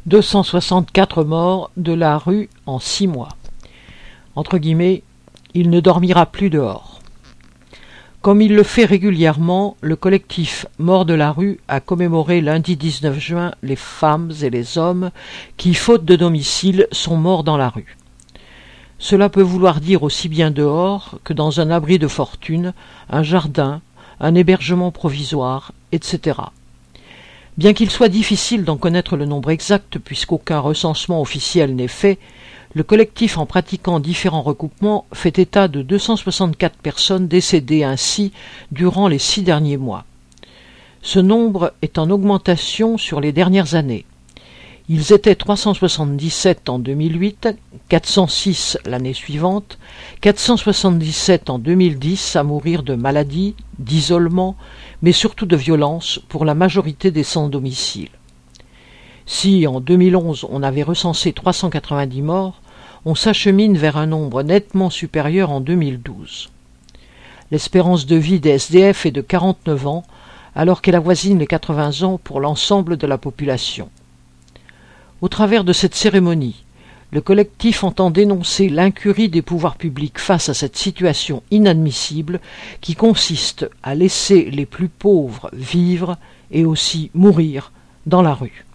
264 morts de la rue en 6 mois. Entre guillemets, il ne dormira plus dehors. Comme il le fait régulièrement, le collectif Morts de la rue a commémoré lundi 19 juin les femmes et les hommes qui, faute de domicile, sont morts dans la rue. Cela peut vouloir dire aussi bien dehors que dans un abri de fortune, un jardin, un hébergement provisoire, etc. Bien qu'il soit difficile d'en connaître le nombre exact puisqu'aucun recensement officiel n'est fait, le collectif, en pratiquant différents recoupements, fait état de 264 personnes décédées ainsi durant les 6 derniers mois. Ce nombre est en augmentation sur les dernières années. Ils étaient 377 en 2008, 406 l'année suivante, 477 en 2010 à mourir de maladie, d'isolement, mais surtout de violence pour la majorité des sans-domicile. Si en 2011 on avait recensé 390 morts, on s'achemine vers un nombre nettement supérieur en 2012. L'espérance de vie des SDF est de 49 ans, alors qu'elle avoisine les 80 ans pour l'ensemble de la population. Au travers de cette cérémonie, le collectif entend dénoncer l'incurie des pouvoirs publics face à cette situation inadmissible qui consiste à laisser les plus pauvres vivre et aussi mourir dans la rue.